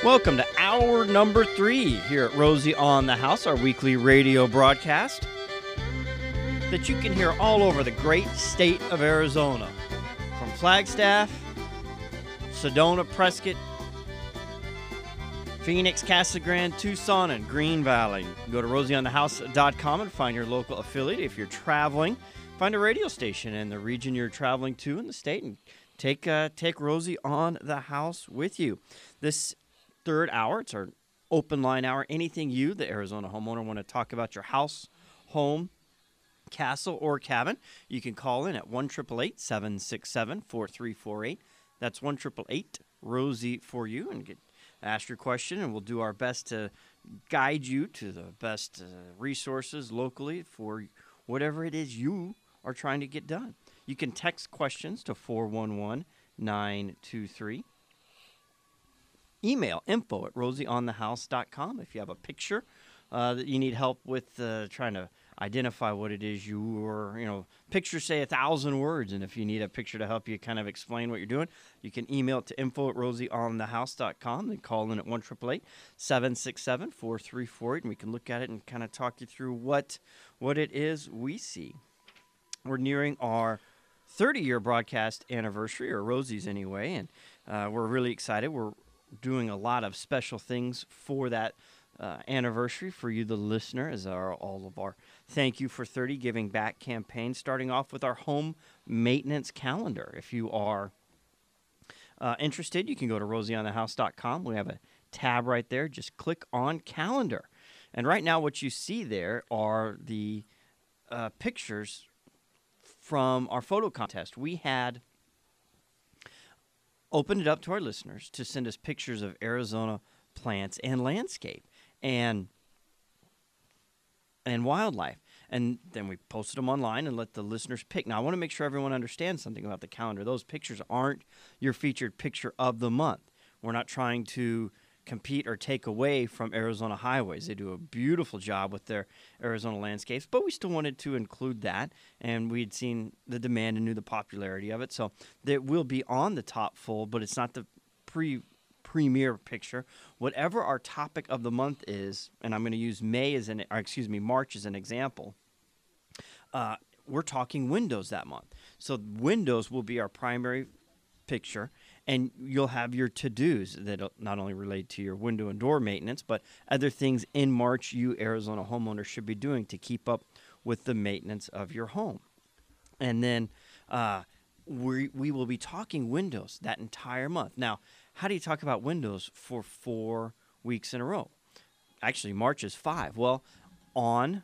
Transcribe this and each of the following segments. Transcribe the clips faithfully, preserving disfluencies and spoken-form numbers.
Welcome to hour number three here at Rosie on the House, our weekly radio broadcast that you can hear all over the great state of Arizona. From Flagstaff, Sedona, Prescott, Phoenix, Casa Grande, Tucson, and Green Valley. Go to rosie on the house dot com and find your local affiliate. If you're traveling, find a radio station in the region you're traveling to in the state and take uh, take Rosie on the House with you. This third hour, it's our open line hour. Anything you, the Arizona homeowner, want to talk about your house, home, castle, or cabin, you can call in at one eight eight eight, seven six seven, four three four eight. That's one eight eight eight, Rosie for you, and get ask your question, and we'll do our best to guide you to the best uh, resources locally for whatever it is you are trying to get done. You can text questions to four one one, nine two three. Email info at rosie on the house dot com if you have a picture uh, that you need help with uh, trying to identify what it is you or, you know, pictures say a thousand words, and if you need a picture to help you kind of explain what you're doing, you can email it to info at rosie on the house dot com and call in at one eight eight eight, seven six seven, four three four eight, and we can look at it and kind of talk you through what what it is we see. We're nearing our thirty-year broadcast anniversary, or Rosie's anyway, and uh, we're really excited. We're doing a lot of special things for that uh, anniversary for you, the listener, as are all of our Thank You for thirty Giving Back campaign, starting off with our home maintenance calendar. If you are uh, interested, you can go to rosie on the house dot com. We have a tab right there. Just click on calendar. And right now what you see there are the uh, pictures from our photo contest. We had opened it up to our listeners to send us pictures of Arizona plants and landscape and and wildlife. And then we posted them online and let the listeners pick. Now, I want to make sure everyone understands something about the calendar. Those pictures aren't your featured picture of the month. We're not trying to compete or take away from Arizona Highways. They do a beautiful job with their Arizona landscapes, but we still wanted to include that, and we'd seen the demand and knew the popularity of it. So it will be on the top fold, but it's not the pre premier picture. Whatever our topic of the month is, and I'm going to use May as an, or excuse me, March as an example, uh, we're talking windows that month. So windows will be our primary picture, and you'll have your to-dos that not only relate to your window and door maintenance, but other things in March you Arizona homeowners should be doing to keep up with the maintenance of your home. And then uh, we, we will be talking windows that entire month. Now, how do you talk about windows for four weeks in a row? Actually, March is five. Well, on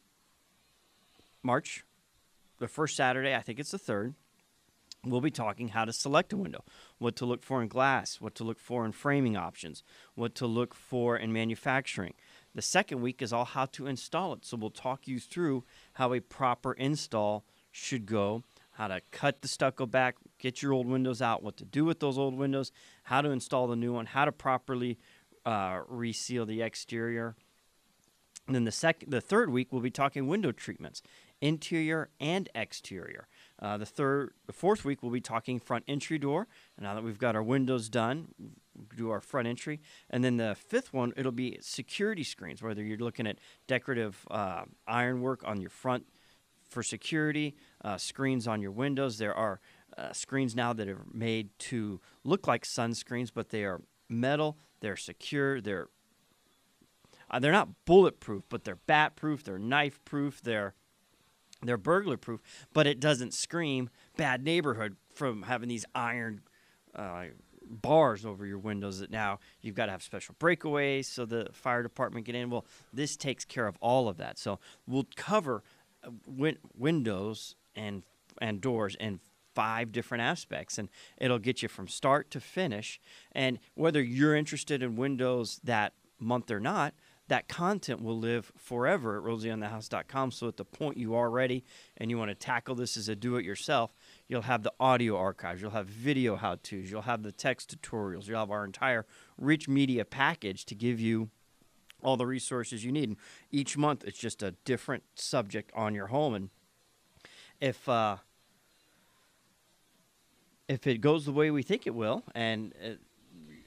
March, the first Saturday, I think it's the third, we'll be talking how to select a window, what to look for in glass, what to look for in framing options, what to look for in manufacturing. The second week is all how to install it. So we'll talk you through how a proper install should go, how to cut the stucco back, get your old windows out, what to do with those old windows, how to install the new one, how to properly uh, reseal the exterior. And then the second, the third week, we'll be talking window treatments, interior and exterior. Uh, the third, the fourth week, we'll be talking front entry door. And now that we've got our windows done, we'll do our front entry. And then the fifth one, it'll be security screens, whether you're looking at decorative uh, ironwork on your front for security, uh, screens on your windows. There are uh, screens now that are made to look like sunscreens, but they are metal, they're secure, they're uh, they're not bulletproof, but they're bat-proof, they're knife-proof, they're They're burglar-proof, but it doesn't scream bad neighborhood from having these iron uh, bars over your windows that now you've got to have special breakaways so the fire department get in. Well, this takes care of all of that. So we'll cover uh, win- windows and and doors in five different aspects, and it'll get you from start to finish. And whether you're interested in windows that month or not, that content will live forever at rosie on the house dot com. So at the point you are ready and you want to tackle this as a do-it-yourself, you'll have the audio archives, you'll have video how-tos, you'll have the text tutorials, you'll have our entire rich media package to give you all the resources you need. And each month it's just a different subject on your home. And if uh, if it goes the way we think it will, and uh,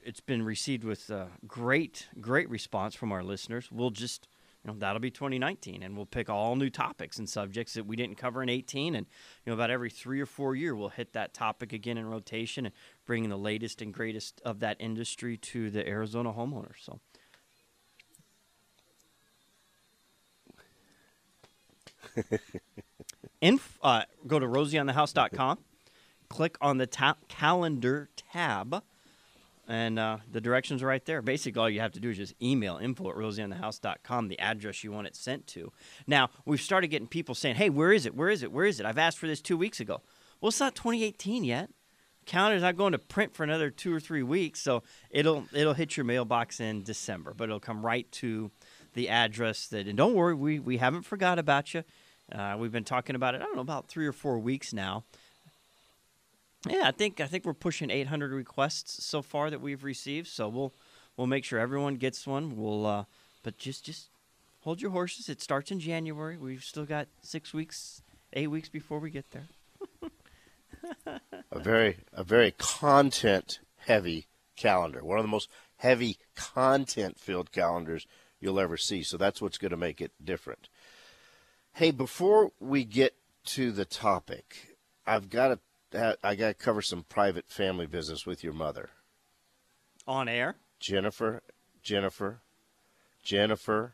it's been received with uh, great, great response from our listeners. We'll just, you know, that'll be twenty nineteen, and we'll pick all new topics and subjects that we didn't cover in eighteen. And, you know, about every three or four year, we'll hit that topic again in rotation and bringing the latest and greatest of that industry to the Arizona homeowner. So. Inf- uh, go to rosie on the house dot com, click on the ta- calendar tab, and uh, the directions are right there. Basically, all you have to do is just email info at rosie on the house dot com, the address you want it sent to. Now, we've started getting people saying, hey, where is it? Where is it? Where is it? I've asked for this two weeks ago. Well, it's not twenty eighteen yet. Calendar's not going to print for another two or three weeks, so it'll it'll hit your mailbox in December, but it'll come right to the address that, and don't worry, we, we haven't forgot about you. Uh, we've been talking about it, I don't know, about three or four weeks now. Yeah, I think I think we're pushing eight hundred requests so far that we've received, so we'll we'll make sure everyone gets one. We'll, uh, but just just hold your horses. It starts in January. We've still got six weeks, eight weeks before we get there. a very a very content heavy calendar. One of the most heavy content filled calendars you'll ever see. So that's what's going to make it different. Hey, before we get to the topic, I've got to I got to cover some private family business with your mother. On air? Jennifer, Jennifer, Jennifer.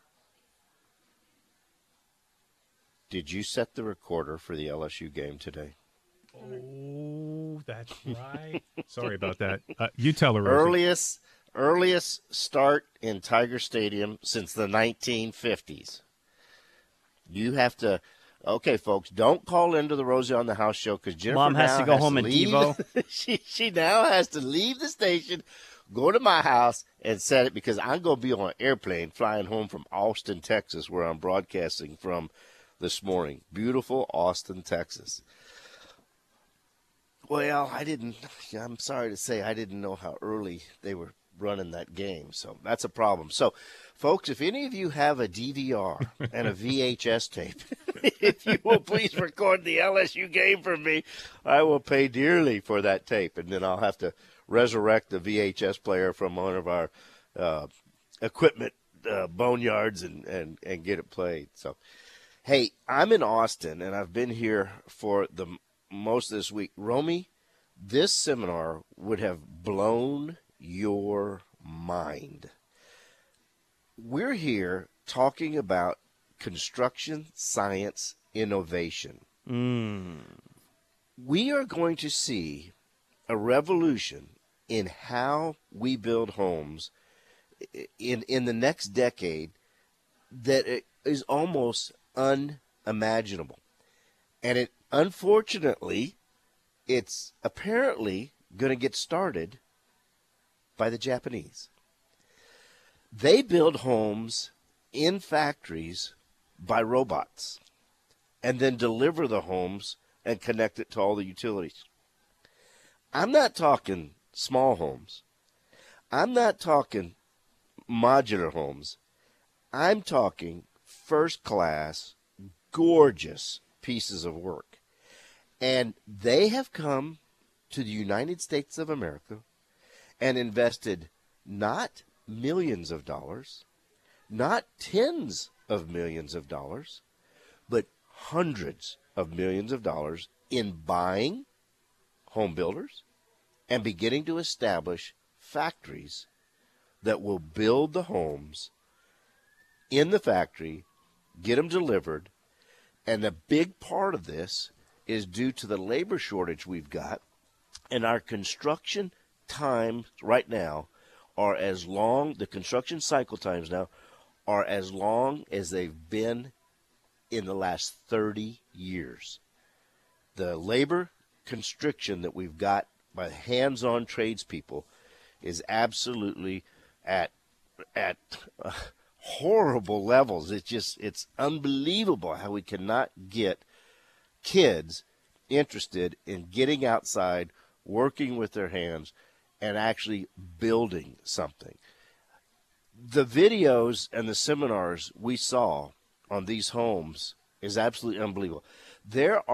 Did you set the recorder for the L S U game today? Oh, that's right. Sorry about that. Uh, you tell her, Rosie. Earliest, earliest start in Tiger Stadium since the nineteen fifties. You have to, okay, folks, don't call into the Rosie on the House show because Jennifer Mom has now to go has home to and leave. Devo. she, she now has to leave the station, go to my house, and set it because I'm going to be on an airplane flying home from Austin, Texas, where I'm broadcasting from this morning. Beautiful Austin, Texas. Well, I didn't, I'm sorry to say, I didn't know how early they were running that game. So that's a problem. So, folks, if any of you have a D V R and a V H S tape, if you will please record the L S U game for me, I will pay dearly for that tape. And then I'll have to resurrect the V H S player from one of our uh, equipment uh, boneyards and, and, and get it played. So, hey, I'm in Austin, and I've been here for the most of this week. Romy, this seminar would have blown your mind. We're here talking about construction science innovation. Mm. We are going to see a revolution in how we build homes in in the next decade that is almost unimaginable. And it unfortunately, it's apparently going to get started by the Japanese. They build homes in factories by robots and then deliver the homes and connect it to all the utilities. I'm not talking small homes. I'm not talking modular homes. I'm talking first-class, gorgeous pieces of work. And they have come to the United States of America and invested not millions of dollars, not tens of millions of dollars, but hundreds of millions of dollars in buying home builders and beginning to establish factories that will build the homes in the factory, get them delivered. And a big part of this is due to the labor shortage we've got, and our construction times right now are as long, the construction cycle times now are as long as they've been in the last thirty years. The labor constriction that we've got by hands-on tradespeople is absolutely at at uh, horrible levels. It's just, it's unbelievable how we cannot get kids interested in getting outside, working with their hands, and actually building something. The videos and the seminars we saw on these homes is absolutely unbelievable. There are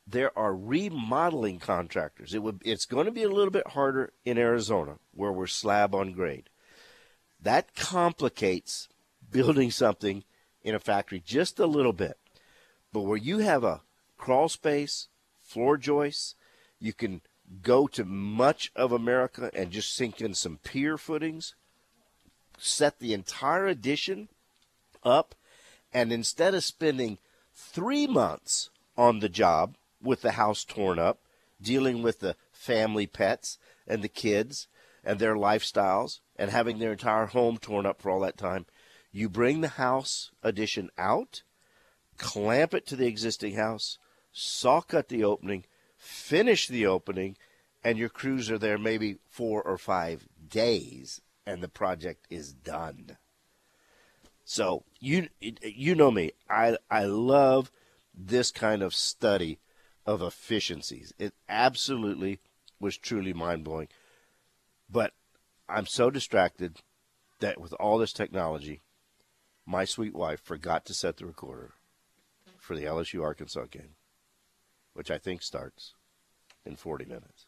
there are remodeling contractors. It would it's going to be a little bit harder in Arizona where we're slab on grade. That complicates building something in a factory just a little bit. But where you have a crawl space, floor joists, you can go to much of America and just sink in some pier footings, set the entire addition up, and instead of spending three months on the job with the house torn up, dealing with the family pets and the kids and their lifestyles and having their entire home torn up for all that time, you bring the house addition out, clamp it to the existing house, saw cut the opening, finish the opening, and your crews are there maybe four or five days, and the project is done. So you you know me, I I love this kind of study of efficiencies. It absolutely was truly mind-blowing. But I'm so distracted that with all this technology, my sweet wife forgot to set the recorder for the L S U Arkansas game, which I think starts in forty minutes.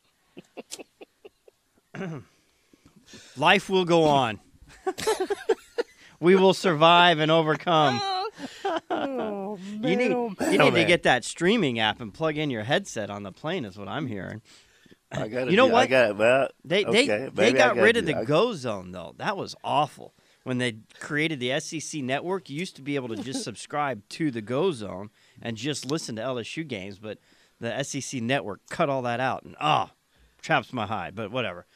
Life will go on. We will survive and overcome. Oh, man, You need, oh, man, you oh, need to man. get that streaming app and plug in your headset on the plane is what I'm hearing. I gotta You know do- what? I got well, They okay, they they maybe I got gotta rid of do- the I- Go Zone though. That was awful. When they created the S E C network, you used to be able to just subscribe to the Go Zone and just listen to L S U games, but the S E C network cut all that out and ah, traps my hide, but whatever.